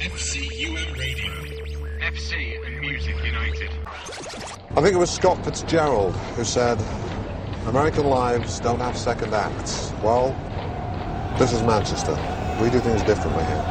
FCUM Radio. FC and Music United. I think it was Scott Fitzgerald who said, American lives don't have second acts. Well, this is Manchester. We do things differently here.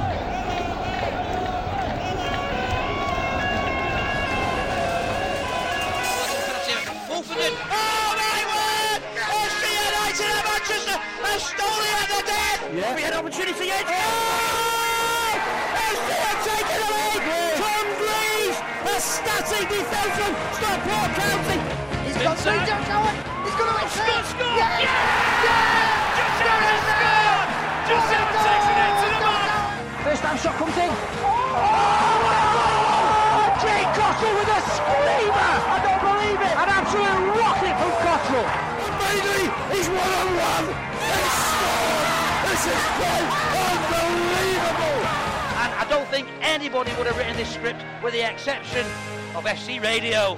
Yeah. We had opportunity yet. Oh! FC have taken the lead. Tom Greaves, a static defenseman. Stockport County. He's got three. Don't go on. He's going to extend. Score! Yeah! Yeah! Giuseppe scored! Giuseppe takes it into the man. First time shot comes in. Oh! Jay Cottrell with a screamer. I don't believe it. An absolute rocket from Cottrell. Bailey is one-on-one. They scored. This is quite unbelievable! And I don't think anybody would have written this script with the exception of FC Radio.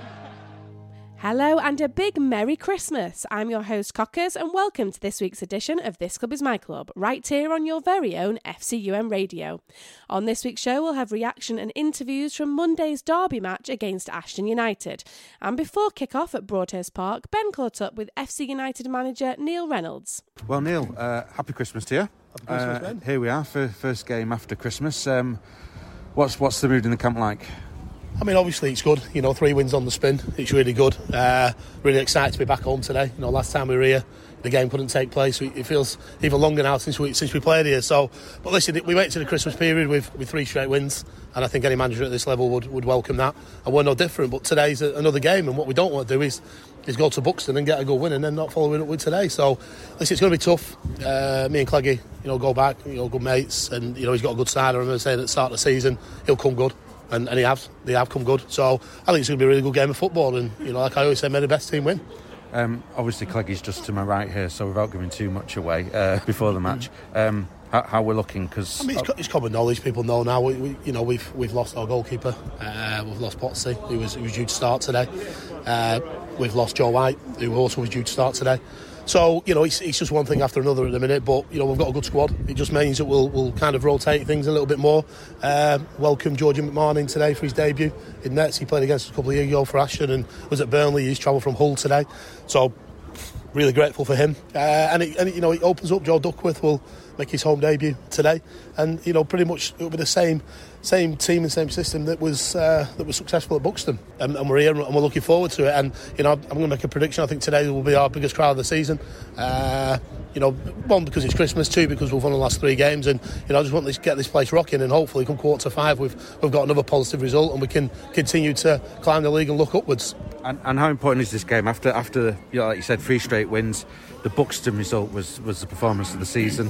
Hello and a big Merry Christmas. I'm your host Cockers and welcome to this week's edition of This Club Is My Club, right here on your very own FCUM Radio. On this week's show we'll have reaction and interviews from Monday's derby match against Ashton United. And before kick-off at Broadhurst Park, Ben caught up with FC United manager Neil Reynolds. Well, Neil, happy Christmas to you. Happy Christmas, Ben. Here we are, first game after Christmas. What's the mood in the camp like? I mean, obviously it's good. 3 wins on the spin. It's really good. Really excited to be back home today. Last time we were here, the game couldn't take place. It feels even longer now since we played here. So, but listen, we went to the Christmas period with 3 straight wins, and I think any manager at this level would welcome that. And we're no different. But today's another game, and what we don't want to do is go to Buxton and get a good win, and then not following up with today. So, listen, it's going to be tough. Me and Cleggy, go back. Good mates, and he's got a good side. I remember saying at the start of the season he'll come good. And they have come good. So I think it's going to be a really good game of football. And, like I always say, may the best team win. Obviously, Cleggy's just to my right here, so without giving too much away before the match, how we're looking? Because it's common knowledge. People know now. We've lost our goalkeeper. We've lost Potsy, who was due to start today. We've lost Joe White, who also was due to start today. So, it's just one thing after another at the minute, but, we've got a good squad. It just means that we'll kind of rotate things a little bit more. Welcome Georgie McMahon in today for his debut in nets. He played against us a couple of years ago for Ashton and was at Burnley. He's travelled from Hull today. So, really grateful for him. And it opens up. Joe Duckworth will make his home debut today. And, pretty much it'll be the same team and same system that was successful at Buxton, and we're here and we're looking forward to it. And I'm going to make a prediction. I think today will be our biggest crowd of the season. One, because it's Christmas, two, because we've won the last 3 games, and I just want to get this place rocking, and hopefully come quarter 5 we've got another positive result and we can continue to climb the league and look upwards. And how important is this game after like you said, 3 straight wins? The Buxton result was the performance of the season.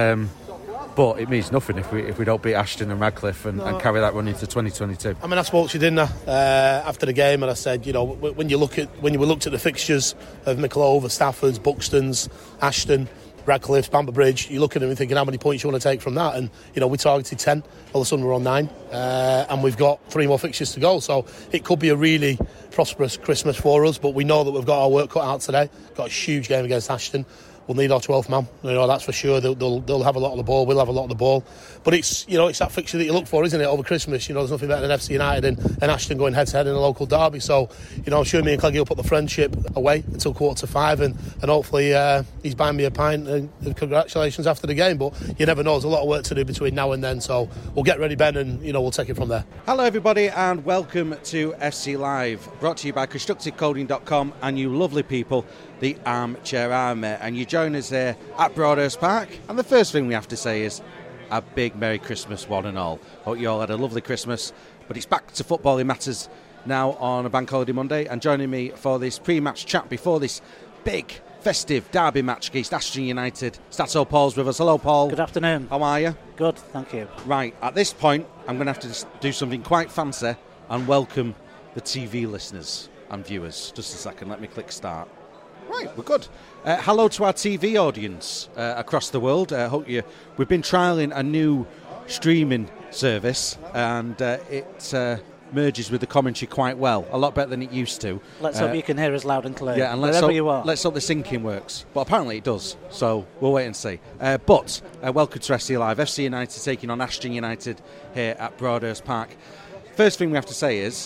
But it means nothing if we don't beat Ashton and Radcliffe and carry that run into 2022. I mean, I spoke to you, didn't I, after the game, and I said, when we looked at the fixtures of Mickleover, Stafford's, Buxton's, Ashton, Radcliffe, Bamber Bridge, you look at them and thinking how many points you want to take from that, and we targeted 10. All of a sudden we're on 9, and we've got 3 more fixtures to go. So it could be a really prosperous Christmas for us, but we know that we've got our work cut out today. Got a huge game against Ashton. We'll need our 12th man, that's for sure. They'll have a lot of the ball, we'll have a lot of the ball. But it's that fixture that you look for, isn't it, over Christmas? There's nothing better than FC United and Ashton going head-to-head in a local derby. So, I'm sure me and Cleggy will put the friendship away until quarter 5 and hopefully he's buying me a pint and congratulations after the game. But you never know, there's a lot of work to do between now and then. So we'll get ready, Ben, and, we'll take it from there. Hello, everybody, and welcome to FC Live, brought to you by ConstructiveCoding.com and you lovely people, the Armchair Army. And you join us here at Broadhurst Park. And the first thing we have to say is a big Merry Christmas, one and all. Hope you all had a lovely Christmas. But it's back to footballing matters now on a Bank Holiday Monday. And joining me for this pre-match chat before this big festive derby match against Ashton United, Stato Paul's with us. Hello, Paul. Good afternoon. How are you? Good, thank you. Right, at this point, I'm going to have to do something quite fancy and welcome the TV listeners and viewers. Just a second, let me click start. Right, we're good. Hello to our TV audience across the world. We've been trialling a new streaming service, and it merges with the commentary quite well, a lot better than it used to. Let's hope you can hear us loud and clear. Yeah, and wherever you are. Let's hope the syncing works. But apparently it does, so we'll wait and see. But welcome to FC Live. FC United taking on Ashton United here at Broadhurst Park. First thing we have to say is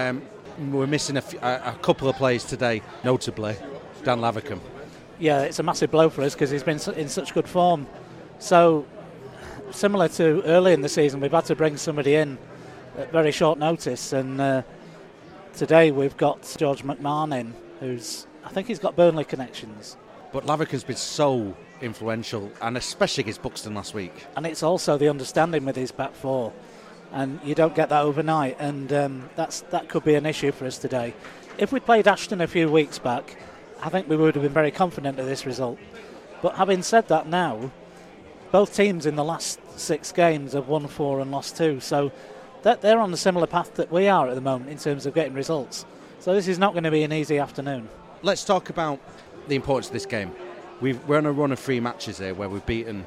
we're missing a couple of players today, notably Dan Lavercombe. Yeah, it's a massive blow for us because he's been in such good form. So, similar to early in the season, we've had to bring somebody in at very short notice. And today we've got George McMahon in, I think he's got Burnley connections. But Lavercombe's been so influential, and especially against Buxton last week. And it's also the understanding with his back four. And you don't get that overnight, and that could be an issue for us today. If we played Ashton a few weeks back, I think we would have been very confident of this result. But having said that now, both teams in the last 6 games have won 4 and lost 2. So they're on a similar path that we are at the moment in terms of getting results. So this is not going to be an easy afternoon. Let's talk about the importance of this game. We're on a run of 3 matches here where we've beaten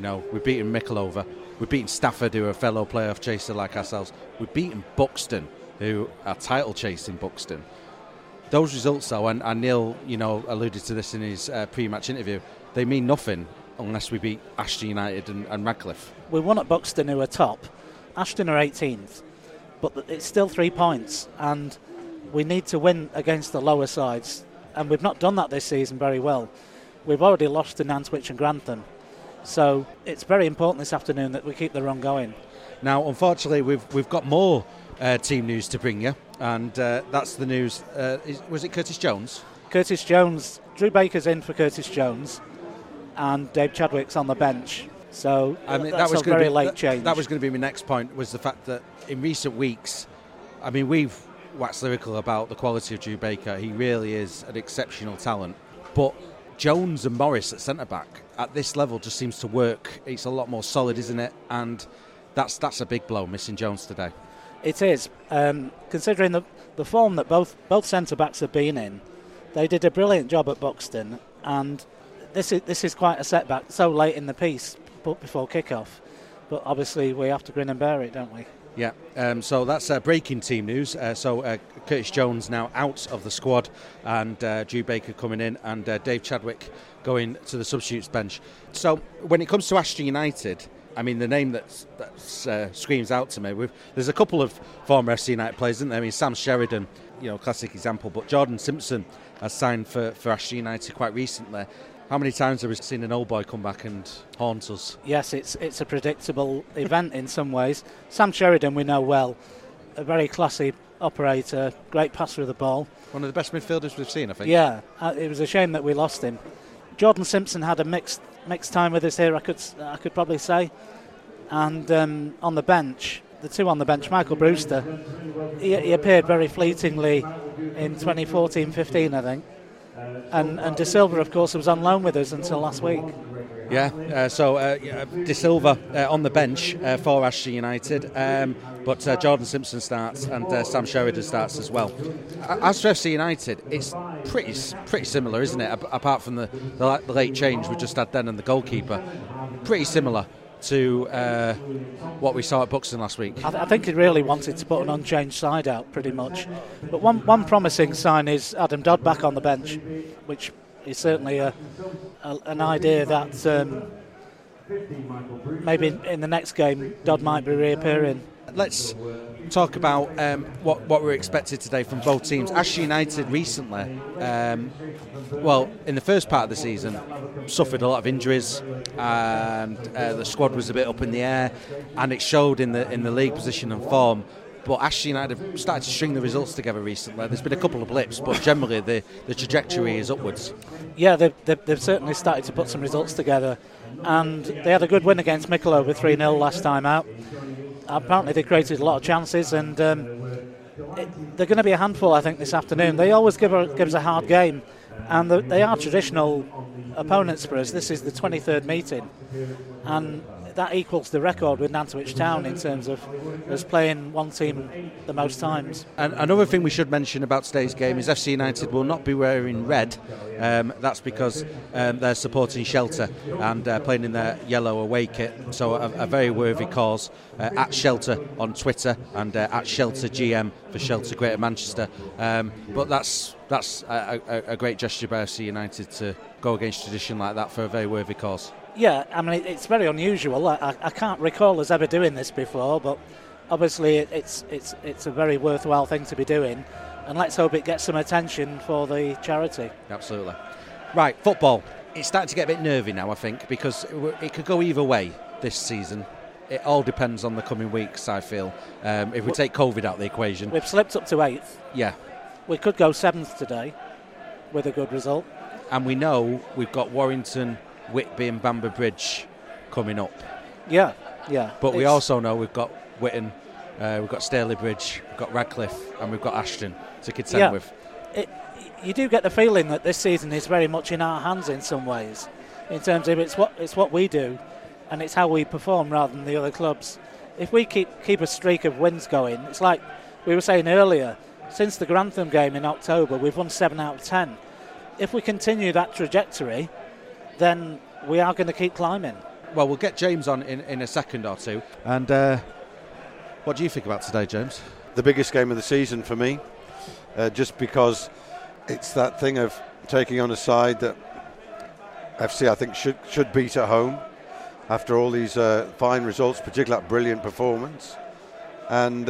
Mickleover, we've beaten Stafford, who are a fellow playoff chaser like ourselves. We've beaten Buxton, who are title chasing Buxton. Those results, though, and Neil, alluded to this in his pre-match interview, they mean nothing unless we beat Ashton United and Radcliffe. We won at Buxton, who are top. Ashton are 18th, but it's still 3 points, and we need to win against the lower sides, and we've not done that this season very well. We've already lost to Nantwich and Grantham, so it's very important this afternoon that we keep the run going. Now, unfortunately, we've got more team news to bring you, and that's the news. Was it Curtis Jones? Curtis Jones. Drew Baker's in for Curtis Jones, and Dave Chadwick's on the bench. So that was a very late change. That was going to be my next point, was the fact that in recent weeks, we've waxed lyrical about the quality of Drew Baker. He really is an exceptional talent. But Jones and Morris at centre-back at this level just seems to work. It's a lot more solid, isn't it? And that's a big blow, missing Jones today. It is. Considering the form that both centre-backs have been in, they did a brilliant job at Buxton, and this is quite a setback so late in the piece before kick-off. But obviously we have to grin and bear it, don't we? Yeah, so that's breaking team news. So Curtis Jones now out of the squad, and Drew Baker coming in, and Dave Chadwick going to the substitutes bench. So when it comes to Ashton United, the name that screams out to me, there's a couple of former FC United players, isn't there? Sam Sheridan, classic example, but Jordan Simpson has signed for Ashton United quite recently. How many times have we seen an old boy come back and haunt us? Yes, it's a predictable event in some ways. Sam Sheridan we know well, a very classy operator, great passer of the ball. One of the best midfielders we've seen, I think. Yeah, it was a shame that we lost him. Jordan Simpson had a mixed time with us here, I could probably say. And on the bench, the two on the bench, Michael Brewster, he appeared very fleetingly in 2014-15, I think. And De Silva, of course, was on loan with us until last week. Yeah, so De Silva on the bench for Ashton United, but Jordan Simpson starts and Sam Sheridan starts as well. As for FC United, it's pretty similar, isn't it? Apart from the late change we just had then and the goalkeeper, pretty similar to what we saw at Buxton last week. I think he really wanted to put an unchanged side out, pretty much. But one promising sign is Adam Dodd back on the bench, which is certainly an idea that maybe in the next game Dodd might be reappearing. Let's talk about what we're expected today from both teams. Ashton United recently, in the first part of the season, suffered a lot of injuries, and the squad was a bit up in the air, and it showed in the league position and form. But Ashton United have started to string the results together recently. There's been a couple of blips, but generally the trajectory is upwards. Yeah, they've certainly started to put some results together, and they had a good win against Mickleover 3-0 last time out. Apparently they created a lot of chances, and they're going to be a handful, I think, this afternoon. They always give us a hard game, and they are traditional opponents for us. This is the 23rd meeting, and that equals the record with Nantwich Town in terms of us playing one team the most times. And another thing we should mention about today's game is FC United will not be wearing red. That's because they're supporting Shelter and playing in their yellow away kit. So a very worthy cause. At Shelter on Twitter and at Shelter GM for Shelter Greater Manchester. But that's a great gesture by FC United to go against tradition like that for a very worthy cause. Yeah, I mean, it's very unusual. I can't recall us ever doing this before, but obviously it's a very worthwhile thing to be doing, and let's hope it gets some attention for the charity. Absolutely. Right, football. It's starting to get a bit nervy now, I think, because it could go either way this season. It all depends on the coming weeks, I feel. If we take COVID out of the equation. We've slipped up to 8th. Yeah. We could go 7th today with a good result. And we know we've got Warrington, Whitby and Bamber Bridge coming up. Yeah. But we also know we've got Whitton, we've got Stalybridge, we've got Radcliffe and we've got Ashton to contend with. You do get the feeling that this season is very much in our hands in some ways, in terms of it's what we do and it's how we perform rather than the other clubs. If we keep a streak of wins going, it's like we were saying earlier, since the Grantham game in October, we've won 7 out of 10. If we continue that trajectory, then we are going to keep climbing. Well, we'll get James on in a second or two. And what do you think about today, James? The biggest game of the season for me, just because it's that thing of taking on a side that FC, I think, should beat at home after all these fine results, particularly that brilliant performance. And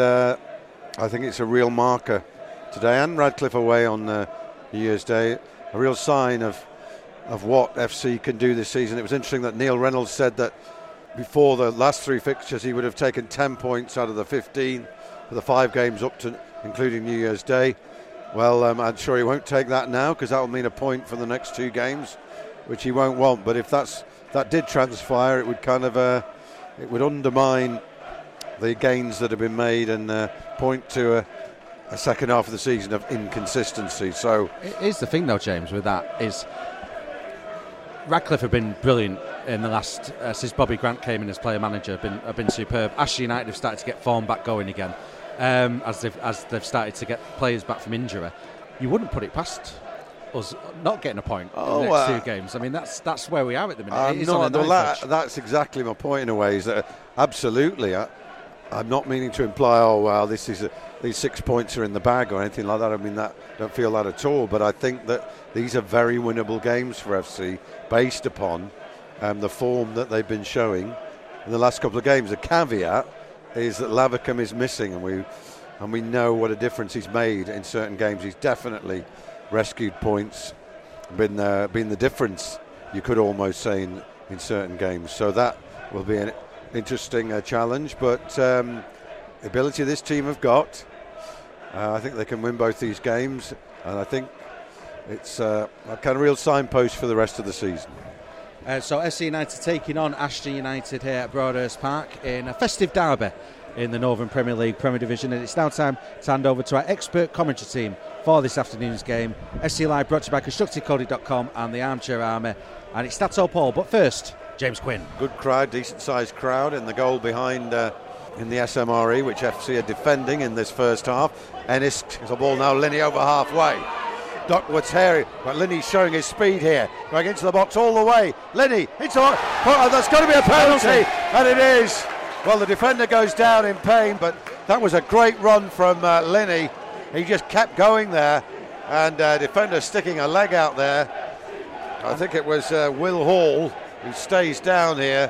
I think it's a real marker today, and Radcliffe away on New Year's Day, a real sign of what FC can do this season. It was interesting that Neil Reynolds said that before the last 3 fixtures he would have taken 10 points out of the 15 for the 5 games up to including New Year's Day. Well, I'm sure he won't take that now, because that will mean a point for the next 2 games, which he won't want. But if that did transpire, it would kind of it would undermine the gains that have been made and point to a second half of the season of inconsistency. So here's the thing though, James, with that is Radcliffe have been brilliant in the last since Bobby Grant came in as player manager. Have been superb. Ashton United have started to get form back going again, as they've started to get players back from injury. You wouldn't put it past us not getting a point in the next 2 games. I mean, that's where we are at the minute. That's exactly my point in a way. Is that absolutely. I'm not meaning to imply, these 6 points are in the bag or anything like that. I mean, don't feel that at all. But I think that these are very winnable games for FC based upon the form that they've been showing in the last couple of games. The caveat is that Lavercombe is missing, and we know what a difference he's made in certain games. He's definitely rescued points, been the difference, you could almost say, in certain games. So that will be an interesting challenge, but the ability this team have got, I think they can win both these games, and I think it's a kind of real signpost for the rest of the season. So FC United taking on Ashton United here at Broadhurst Park in a festive derby in the Northern Premier League Premier Division, and it's now time to hand over to our expert commentary team for this afternoon's game. FC Live brought to you by ConstructiveCoding.com and the Armchair Army, and it's Stato Paul, but first James Quinn. Good crowd, decent sized crowd, in the goal behind in the SMRE, which FC are defending in this first half. Ennis is a ball now, Linney over halfway. Duckworth's here, but Linney's showing his speed here, going into the box all the way. Linney into that's got to be a penalty, and it is. Well, the defender goes down in pain, but that was a great run from Linney. He just kept going there, and defender sticking a leg out there. I think it was Will Hall who stays down here.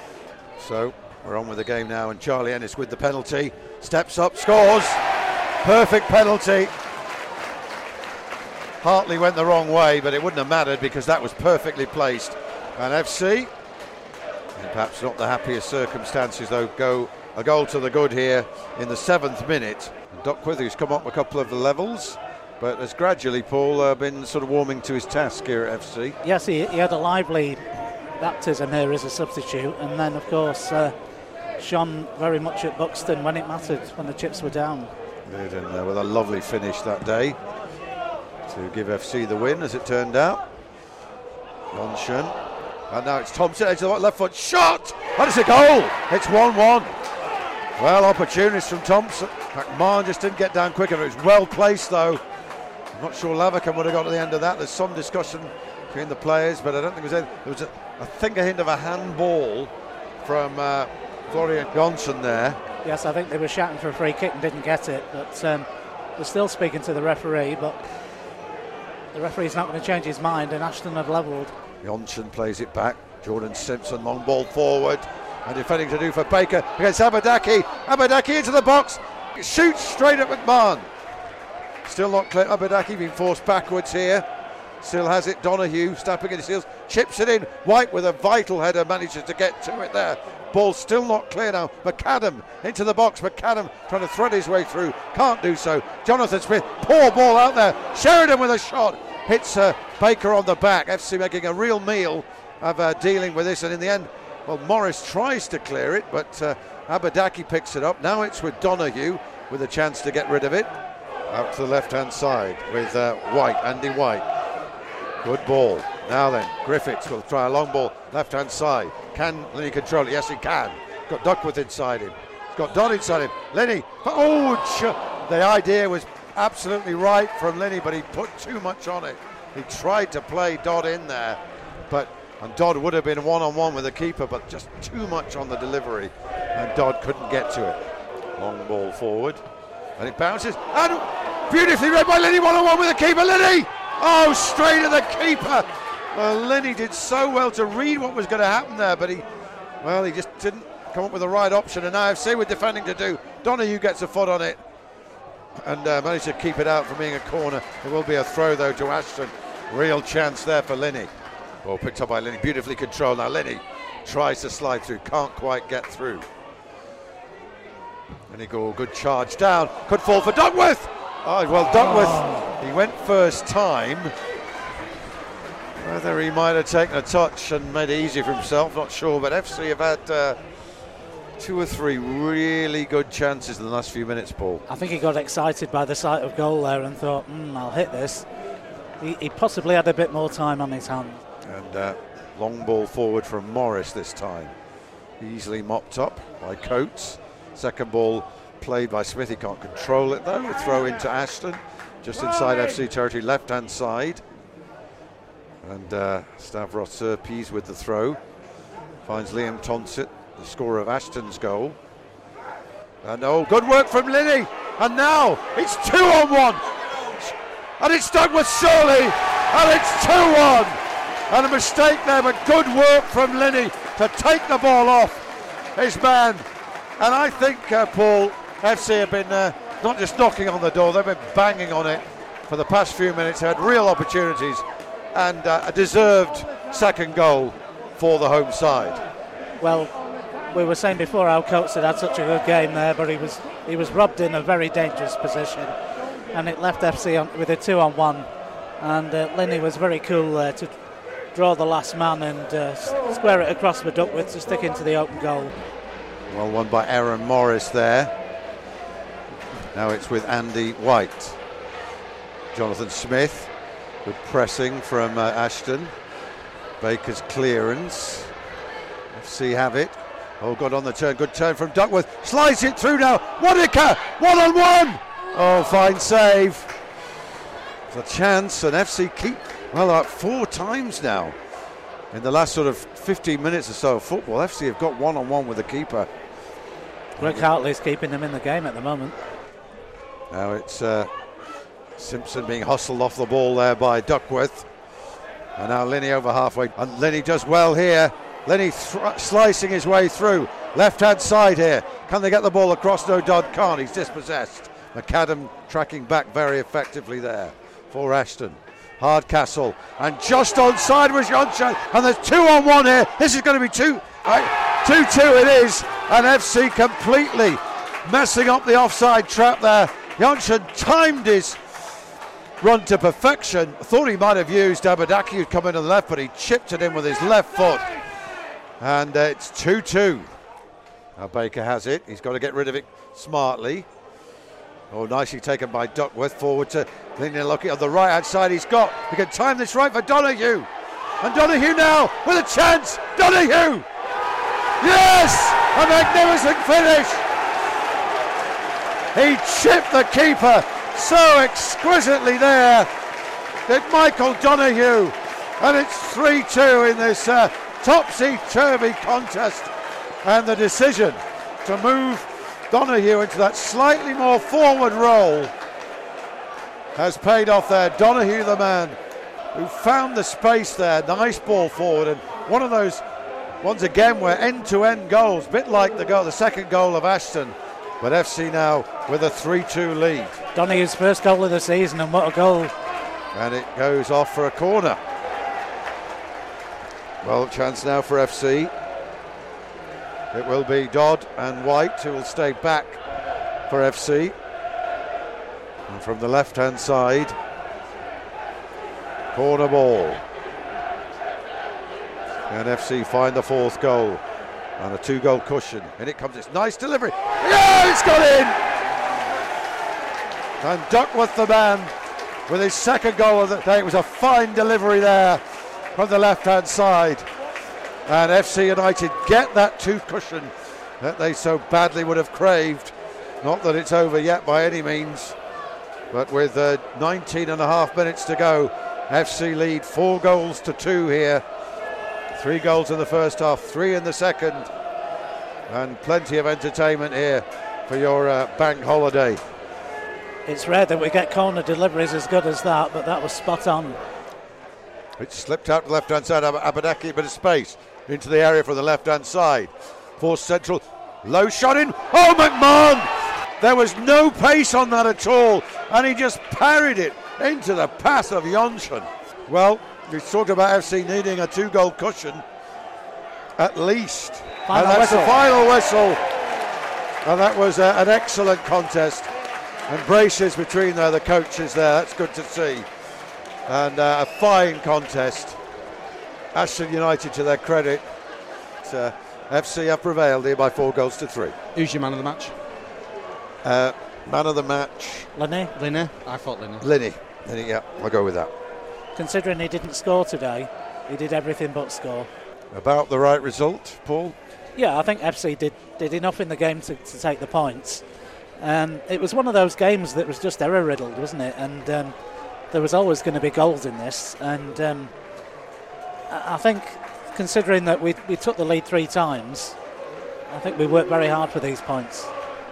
So we're on with the game now, and Charlie Ennis with the penalty, steps up, scores. Perfect penalty. Hartley went the wrong way, but it wouldn't have mattered because that was perfectly placed. And FC, in perhaps not the happiest circumstances, though, go a goal to the good here in the 7th minute. Duckworth, who's come up a couple of the levels, but has gradually, Paul, been sort of warming to his task here at FC. Yes, he had a lively baptism here as a substitute, and then, of course, shone very much at Buxton when it mattered, when the chips were down. Good, and with a lovely finish that day to give FC the win, as it turned out. Monshun. And now it's Thompson, edge of the left foot, shot! and it's a goal. It's 1-1. Well, opportunities from Thompson. McMahon just didn't get down quick enough. It was well placed though. I'm not sure Lavercombe would have got to the end of that. There's some discussion between the players, but I don't think there was a hint of a handball from Florian Johnson there. Yes, I think they were shouting for a free kick and didn't get it, but they're still speaking to the referee, but the referee's not going to change his mind, and Ashton have levelled. Johnson plays it back. Jordan Simpson, long ball forward, and defending to do for Baker against Abadaki. Abadaki into the box, shoots straight at McMahon. Still not clear. Abadaki being forced backwards here. Still has it. Donahue stepping in his heels, chips it in. White with a vital header manages to get to it there. Ball still not clear now. McAdam into the box. McAdam trying to thread his way through. Can't do so. Jonathan Smith, poor ball out there. Sheridan with a shot. Hits Baker on the back. FC making a real meal of dealing with this. And in the end, well, Morris tries to clear it, but Abadaki picks it up. Now it's with Donahue with a chance to get rid of it. Out to the left-hand side with White, Andy White. Good ball. Now then, Griffiths will try a long ball, left-hand side. Can Linney control it? Yes, he can. Got Duckworth inside him. He's got Dodd inside him. Linney. The idea was absolutely right from Linney, but he put too much on it. He tried to play Dodd in there, and Dodd would have been one-on-one with the keeper, but just too much on the delivery, and Dodd couldn't get to it. Long ball forward, and it bounces, and beautifully read by Linney, one-on-one with the keeper. Linney! Oh, straight at the keeper. Well, Linney did so well to read what was going to happen there, but he just didn't come up with the right option. And now FC with defending to do. Donahue gets a foot on it and managed to keep it out from being a corner. There will be a throw though to Ashton. Real chance there for Linney. Ball picked up by Linney, beautifully controlled. Now Linney tries to slide through, can't quite get through. Linney good charge down, could fall for Duckworth. Oh, well, Duckworth, he went first time. Whether he might have taken a touch and made it easy for himself, not sure. But FC have had 2 or 3 really good chances in the last few minutes, Paul. I think he got excited by the sight of goal there and thought, I'll hit this. He possibly had a bit more time on his hand. And long ball forward from Morris this time. Easily mopped up by Coates. Second ball played by Smith. He can't control it though. A throw into Ashton, just inside FC territory, left-hand side. And Stavros Serpes with the throw. Finds Liam Tonsett, the scorer of Ashton's goal. And good work from Linney. And now it's 2-on-1. And it's Douglas Surley. And it's 2-1. And a mistake there, but good work from Linney to take the ball off his man. And I think, Paul, FC have been not just knocking on the door, they've been banging on it for the past few minutes. They had real opportunities and a deserved second goal for the home side. Well, we were saying before how Coates had such a good game there, but he was robbed in a very dangerous position, and it left FC with a 2-on-1. And Linney was very cool to draw the last man and square it across for Duckworth to stick into the open goal. Well won by Aaron Morris there. Now it's with Andy White. Jonathan Smith, good pressing from Ashton. Baker's clearance. FC have it. Good on the turn, good turn from Duckworth. Slides it through now. Wadika, 1-on-1. Oh, fine save. It's a chance, and FC keep, about 4 times now in the last sort of 15 minutes or so of football. FC have got 1-on-1 with the keeper. Greg Hartley's keeping them in the game at the moment. Now it's Simpson being hustled off the ball there by Duckworth. And now Linney over halfway. And Linney does well here. Linney slicing his way through. Left-hand side here. Can they get the ball across? No, Dodd can't. He's dispossessed. McAdam tracking back very effectively there for Ashton. Hardcastle. And just onside was Jonsson. And there's 2-on-1 here. This is going to be 2-2 it is. And FC completely messing up the offside trap there. Jonsson timed his run to perfection. Thought he might have used Abadaki, who'd come in on the left, but he chipped it in with his left foot. And it's 2-2. Now Baker has it. He's got to get rid of it smartly. Nicely taken by Duckworth. Forward to Linney, looking on the right-hand side. He can time this right for Donahue. And Donahue now with a chance. Donahue! Yes! A magnificent finish! He chipped the keeper so exquisitely there. Did Michael Donoghue. And it's 3-2 in this topsy-turvy contest. And the decision to move Donoghue into that slightly more forward role has paid off there. Donoghue, the man who found the space there. Nice ball forward, and one of those ones again where end-to-end goals, bit like the second goal of Ashton. But FC now with a 3-2 lead. Donoghue's first goal of the season, and what a goal. And it goes off for a corner. Well, chance now for FC. It will be Dodd and White who will stay back for FC. And from the left-hand side, corner ball. And FC find the fourth goal. And a 2-goal cushion. And it comes, it's nice delivery. Yeah, it's got in! And Duckworth, the man, with his second goal of the day. It was a fine delivery there from the left-hand side. And FC United get that 2 cushion that they so badly would have craved. Not that it's over yet by any means, but with 19 and a half minutes to go, FC lead 4-2 here. 3 goals in the first half, 3 in the second, and plenty of entertainment here for your bank holiday. It's rare that we get corner deliveries as good as that, but that was spot on. It slipped out to the left-hand side. Abadaki, a bit of space into the area from the left-hand side. Forced central, low shot in. Oh, McMahon! There was no pace on that at all, and he just parried it into the path of Jonsson. Well, we talked about FC needing a 2-goal cushion at least. Final and that's whistle. the final whistle. And that was an excellent contest. And braces between the coaches there, that's good to see. And a fine contest. Ashton United, to their credit, FC have prevailed here by 4-3. Who's your man of the match? Man of the match. Linney? I thought Linney. Linney, yeah, I'll go with that. Considering he didn't score today, he did everything but score. About the right result, Paul? Yeah, I think FC did enough in the game to take the points. It was one of those games that was just error-riddled, wasn't it? And there was always going to be goals in this. And I think, considering that we took the lead 3 times, I think we worked very hard for these points.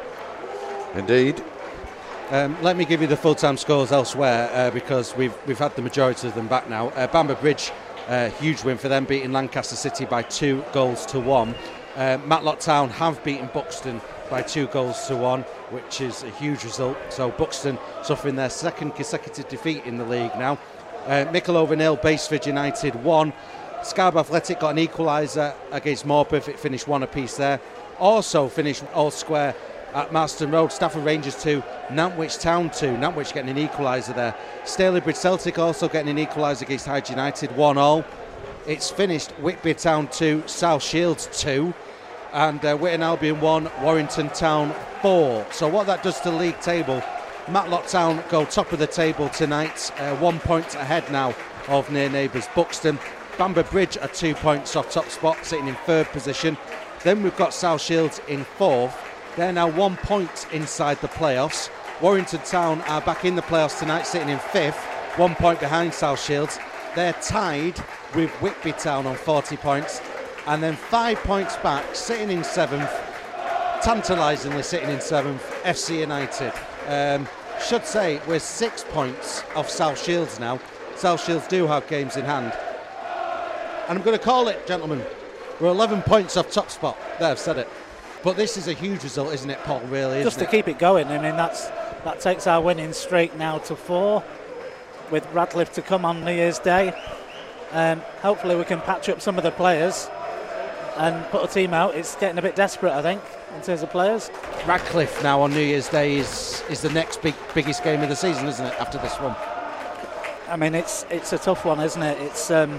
Indeed. Let me give you the full-time scores elsewhere because we've had the majority of them back now. Bamber Bridge, huge win for them, beating Lancaster City by 2-1. Matlock Town have beaten Buxton by 2-1, which is a huge result. So Buxton suffering their second consecutive defeat in the league now. Micklehove 0, Baseford United 1. Scarborough Athletic got an equaliser against Morpeth. It finished 1 apiece there. Also finished all square at Marston Road. Stafford Rangers 2, Nantwich Town 2. Nantwich getting an equaliser there. Stalybridge Celtic also getting an equaliser against Hyde United, 1-1. It's finished Whitby Town 2, South Shields 2, and Whitton Albion 1, Warrington Town 4. So what that does to the league table, Matlock Town go top of the table tonight, 1 point ahead now of near neighbours Buxton. Bamber Bridge are 2 points off top spot, sitting in 3rd position. Then we've got South Shields in 4th. They're now 1 point inside the playoffs. Warrington Town are back in the playoffs tonight, sitting in 5th, 1 point behind South Shields. They're tied with Whitby Town on 40 points, and then 5 points back, sitting in 7th, tantalisingly sitting in 7th, FC United. Should say we're 6 points off South Shields now. South Shields do have games in hand. And I'm going to call it, gentlemen, we're 11 points off top spot. There, I've said it. But this is a huge result, isn't it, Paul, really? Just to keep it going. I mean, that takes our winning streak now to 4, with Radcliffe to come on New Year's Day. Hopefully we can patch up some of the players and put a team out. It's getting a bit desperate, I think, in terms of players. Radcliffe now on New Year's Day is the next biggest game of the season, isn't it, after this one? I mean, it's a tough one, isn't it? It's I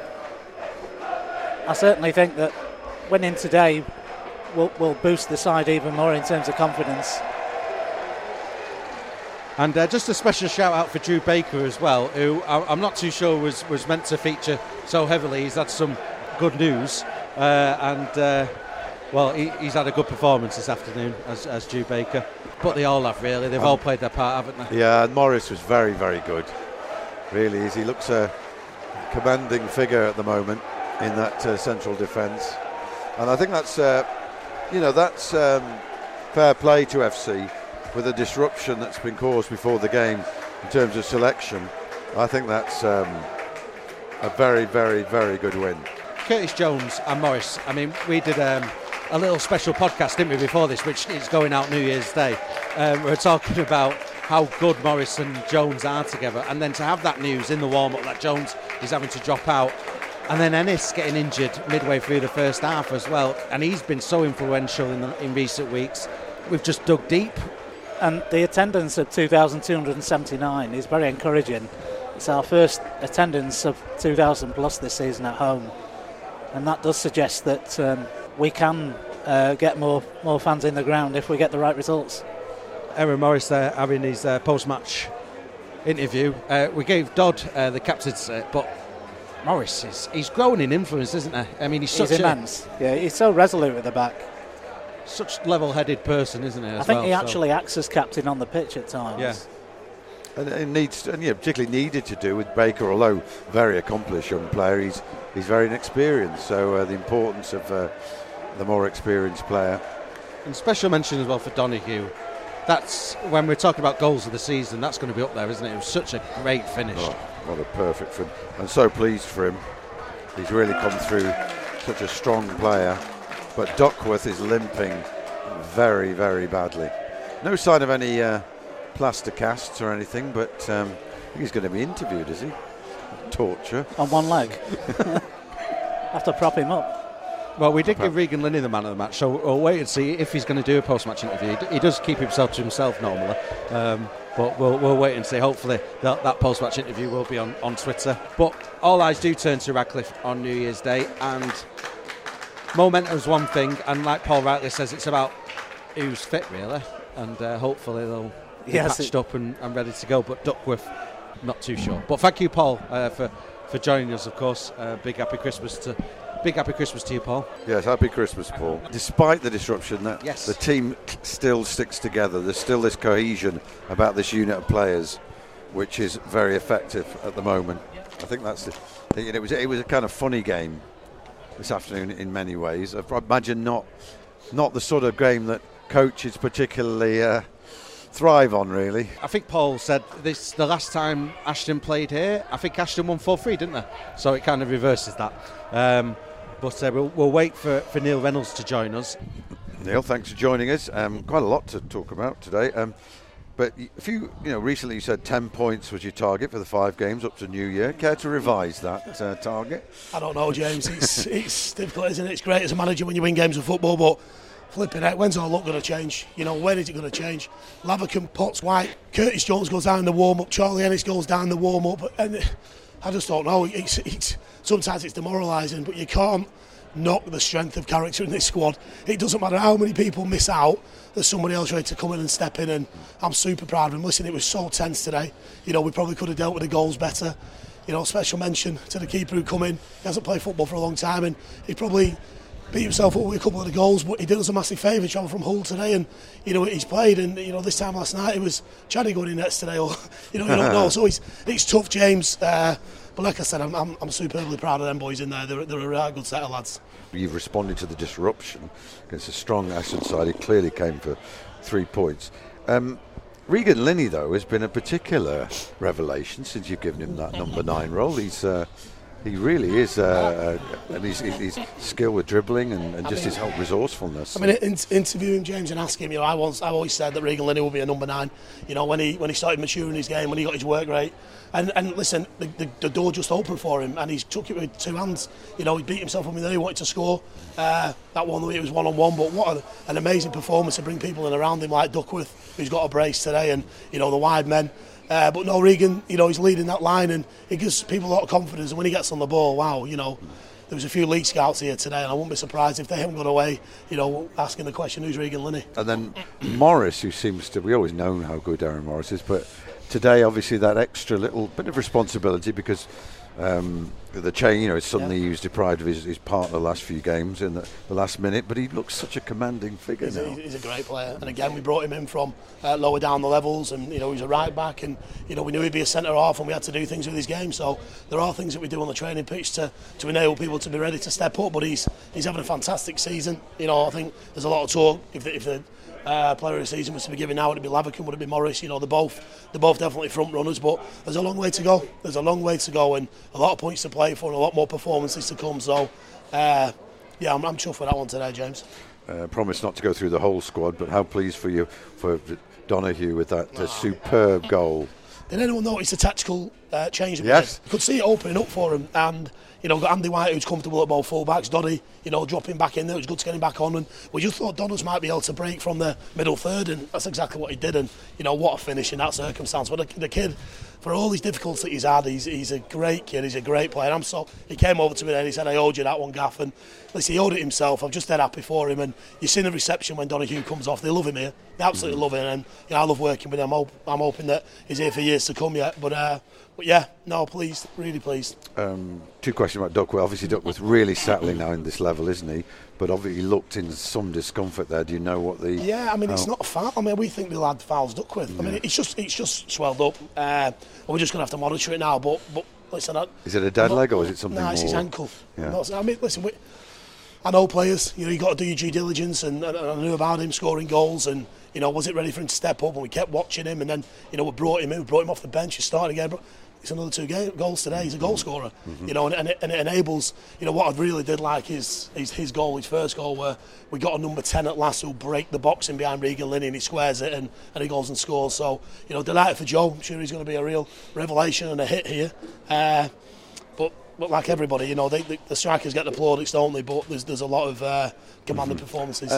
certainly think that winning today will boost the side even more in terms of confidence. And just a special shout out for Drew Baker as well, who I'm not too sure was meant to feature so heavily. He's had some good news, and Well, he's had a good performance this afternoon as Drew Baker. But they all have, really. They've all played their part, haven't they? Yeah, and Morris was very, very good. Really is. He looks a commanding figure at the moment in that central defence. And I think that's, that's fair play to FC with the disruption that's been caused before the game in terms of selection. I think that's a very, very, very good win. Curtis Jones and Morris, I mean, we did a little special podcast, didn't we, before this, which is going out New Year's Day. We're talking about how good Morris and Jones are together, and then to have that news in the warm-up that Jones is having to drop out, and then Ennis getting injured midway through the first half as well, and he's been so influential in recent weeks. We've just dug deep. And the attendance of 2,279 is very encouraging. It's our first attendance of 2,000 plus this season at home, and that does suggest that we can get more fans in the ground if we get the right results. Aaron Morris there having his post-match interview. We gave Dodd the captain's, but Morris he's grown in influence, isn't he? I mean, he's immense. Yeah, he's so resolute at the back. Such level-headed person, isn't he? I think he actually acts as captain on the pitch at times. Yeah. And it needs, particularly needed to do with Baker, although very accomplished young player. He's very inexperienced, so the importance of the more experienced player. And special mention as well for Donahue. That's when we're talking about goals of the season. That's going to be up there, isn't it? It was such a great finish. Oh, what a perfect finish! I'm so pleased for him. He's really come through such a strong player. But Duckworth is limping very, very badly. No sign of any plaster casts or anything, but I think he's going to be interviewed, is he? Torture. On one leg. Have to prop him up. Well, we did give Regan Linney the man of the match, so we'll wait and see if he's going to do a post-match interview. He does keep himself to himself normally, but we'll wait and see. Hopefully that post-match interview will be on Twitter. But all eyes do turn to Radcliffe on New Year's Day, and momentum's one thing, and like Paul rightly says, it's about who's fit, really, and hopefully they'll be patched up and ready to go. But Duckworth, not too sure. But thank you, Paul, for joining us, of course. Big happy Christmas to you, Paul. Yes, happy Christmas, Paul. Despite the disruption, the team still sticks together. There's still this cohesion about this unit of players, which is very effective at the moment. I think that's it was a kind of funny game this afternoon in many ways. I imagine not the sort of game that coaches particularly thrive on, really. I think Paul said this the last time Ashton played here. I think Ashton won 4-3, didn't they? So it kind of reverses that. But we'll wait for Neil Reynolds to join us. Neil, thanks for joining us. Quite a lot to talk about today. But if recently you said 10 points was your target for the 5 games up to New Year. Care to revise that target? I don't know, James. It's difficult, isn't it? It's great as a manager when you win games of football, but flipping out, when's our luck going to change? When is it going to change? Lavercombe, Potts, White, Curtis Jones goes down in the warm-up, Charlie Ennis goes down in the warm-up, and I just don't know. Sometimes it's demoralising, but you can't knock the strength of character in this squad. It doesn't matter how many people miss out, there's somebody else ready to come in and step in, and I'm super proud of him. Listen, it was so tense today. We probably could have dealt with the goals better. Special mention to the keeper who come in. He hasn't played football for a long time, and he probably beat himself up with a couple of the goals, but he did us a massive favour travelling from Hull today, and he's played, and this time last night it was Chaddy going in nets today, or you don't know. So it's tough, James. But like I said, I'm superbly proud of them boys in there. They're a really good set of lads. You've responded to the disruption against a strong Ashton side. It clearly came for 3 points. Regan Linney, though, has been a particular revelation since you've given him that number 9 role. He really is, and his skill with dribbling and just his whole resourcefulness. Interviewing James and asking him, I've always said that Regan Linney will be a number 9. When he started maturing his game, when he got his work rate, and listen, the door just opened for him, and he's took it with 2 hands. He beat himself up in there. He wanted to score that one. It was 1-on-1, but what an amazing performance to bring people in around him like Duckworth, who's got a brace today, and the wide men. But no, Regan, he's leading that line, and it gives people a lot of confidence. And when he gets on the ball, wow, there was a few Leeds scouts here today, and I wouldn't be surprised if they haven't gone away, asking the question, who's Regan Linney? And then Morris, who seems to, we always know how good Aaron Morris is, but today obviously that extra little bit of responsibility because the chain. Suddenly he was deprived of his partner the last few games in the last minute, but he looks such a commanding figure now. He's a great player, and again we brought him in from lower down the levels, and he's a right back, and we knew he'd be a centre half, and we had to do things with his game. So there are things that we do on the training pitch to enable people to be ready to step up. But he's having a fantastic season. I think there's a lot of talk if the player of the season was to be given now, would it be Lavercombe, would it be Morris? They're both definitely front runners, but there's a long way to go. There's a long way to go, and a lot of points to play for, and a lot more performances to come. So, I'm chuffed with that one today, James. Promise not to go through the whole squad, but how pleased for Donahue with that superb goal. Did anyone notice the tactical change? Yes. You could see it opening up for him, and got Andy White, who's comfortable at both full-backs, Donny, dropping back in there. It was good to get him back on, and we just thought Donalds might be able to break from the middle third, and that's exactly what he did, and what a finish in that circumstance. But the kid, for all his difficulties he's had, he's a great kid, he's a great player. He came over to me then, he said, I owed you that one, Gaff, and listen, he owed it himself. I'm just dead happy for him, and you've seen the reception when Donahue comes off. They love him here, they absolutely love him, and I love working with him. I'm hoping that he's here for years to come yet, but yeah, no, pleased, really pleased. 2 questions about Duckworth. Obviously Duckworth really settling now in this level, isn't he? But obviously he looked in some discomfort there. Do you know what the... Yeah, it's not a foul. We think the lad fouls Duckworth. Yeah. It's just swelled up. We're just going to have to monitor it now, but listen... Is it a dead leg or is it something more? No, it's his ankle. Yeah. Listen, I know players, you've got to do your due diligence, and I knew about him scoring goals, and was it ready for him to step up, and we kept watching him, and then we brought him in, we brought him off the bench, he started again, but it's another 2 goals today. He's a goal scorer, and it enables. What I really did like is his goal, his first goal, where we got a number 10 at last who'll break the box in behind Regan Linney, and he squares it and he goes and scores. So delighted for Joe. I'm sure he's going to be a real revelation and a hit here. But like everybody, the strikers get the plaudits, don't they? But there's a lot of commanding performances.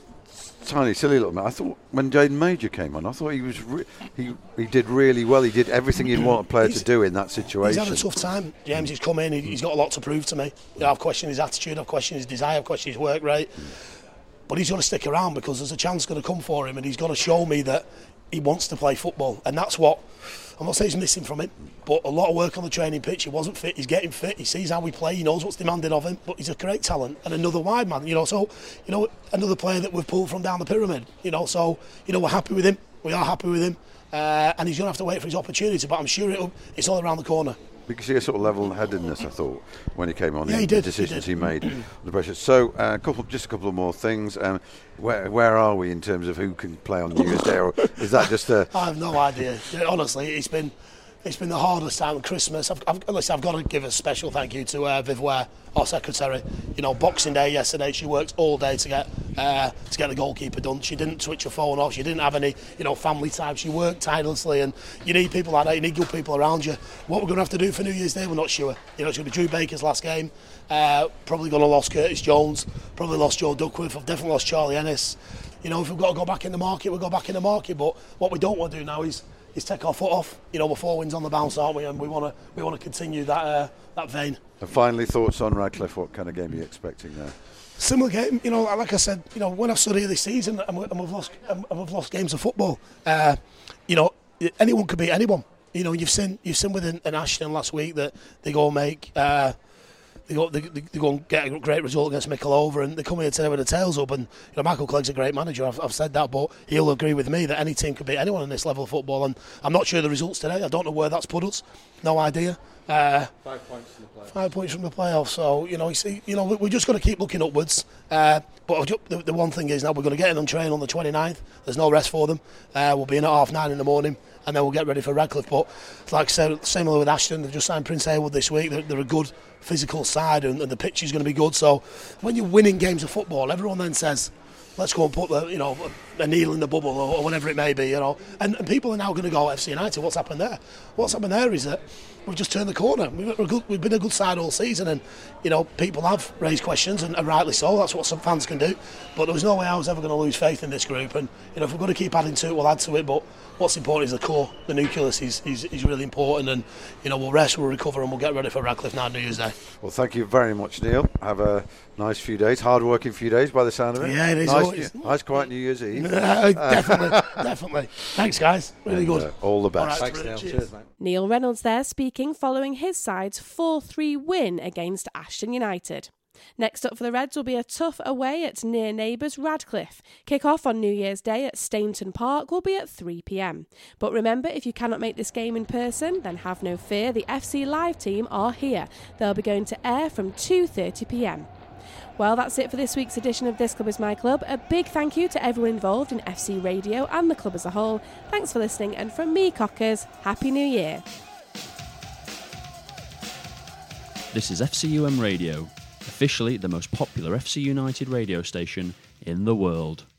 Tiny silly little man. I thought when Jaden Major came on, I thought he was he did really well. He did everything you'd want a player to do in that situation. He's had a tough time, James. He's come in. He's got a lot to prove to me. I've questioned his attitude. I've questioned his desire. I've questioned his work rate. But he's got to stick around because there's a chance going to come for him, and he's got to show me that he wants to play football, and that's what. I'm not saying he's missing from him, but a lot of work on the training pitch. He wasn't fit. He's getting fit. He sees how we play. He knows what's demanded of him. But he's a great talent and another wide man. So another player that we've pulled from down the pyramid. So we're happy with him. We are happy with him, and he's going to have to wait for his opportunity. But I'm sure it's all around the corner. We could see a sort of level-headedness, I thought, when he came on. Yeah, the decisions he made under pressure. So, just a couple of more things. Where are we in terms of who can play on New Year's Day, or is that just a? I have no idea. Honestly, it's been the hardest time. Christmas. I've got to give a special thank you to Viv Ware, our secretary. Boxing Day yesterday, she worked all day to get the goalkeeper done. She didn't switch her phone off. She didn't have any family time. She worked tirelessly, and you need people like that. You need good people around you. What we're going to have to do for New Year's Day, we're not sure. It's going to be Drew Baker's last game. Probably going to lose Curtis Jones. Probably lost Joe Duckworth. I've definitely lost Charlie Ennis. If we've got to go back in the market, we'll go back in the market. But what we don't want to do now is take our foot off. We're 4 wins on the bounce, aren't we? And we want to continue that vein. And finally, thoughts on Radcliffe? What kind of game are you expecting there? Similar game, like I said, when I've studied this season and we've lost games of football, anyone could beat anyone. You've seen with an Ashton last week that they go and make. They go and get a great result against Micklehove, and they come here today with their tails up. And Michael Clegg's a great manager. I've said that, but he'll agree with me that any team could beat anyone in this level of football. And I'm not sure the results today. I don't know where that's put us. No idea. 5 points from the playoffs. 5 points from the playoffs. So we're just going to keep looking upwards. But the one thing is now we're going to get in and train on the 29th. There's no rest for them. We'll be in at 9:30 in the morning, and then we'll get ready for Radcliffe. But like I said, similar with Ashton, they've just signed Prince Haywood this week. They're a good physical side, and the pitch is going to be good. So when you're winning games of football, everyone then says, let's go and put a needle in the bubble or whatever it may be, And people are now going to go, FC United, what's happened there? What's happened there is that we've just turned the corner. We've been a good side all season, and people have raised questions, and rightly so. That's what some fans can do. But there was no way I was ever going to lose faith in this group. And if we're going to keep adding to it, we'll add to it. But what's important is the core, the nucleus is really important. And we'll rest, we'll recover, and we'll get ready for Radcliffe now New Year's Day. Well, thank you very much, Neil. Have a nice few days, hard-working few days by the sound of it. Yeah, it is. Nice quiet New Year's Eve. Definitely. Thanks, guys. Really good. All the best. Right, thanks, Neil. Cheers, mate. Neil Reynolds there speaking speaking following his side's 4-3 win against Ashton United. Next up for the Reds will be a tough away at near neighbours Radcliffe. Kick-off on New Year's Day at Stainton Park will be at 3 p.m. But remember, if you cannot make this game in person, then have no fear, the FC Live team are here. They'll be going to air from 2:30 p.m. Well, that's it for this week's edition of This Club Is My Club. A big thank you to everyone involved in FC Radio and the club as a whole. Thanks for listening, and from me, Cockers, Happy New Year. This is FCUM Radio, officially the most popular FC United radio station in the world.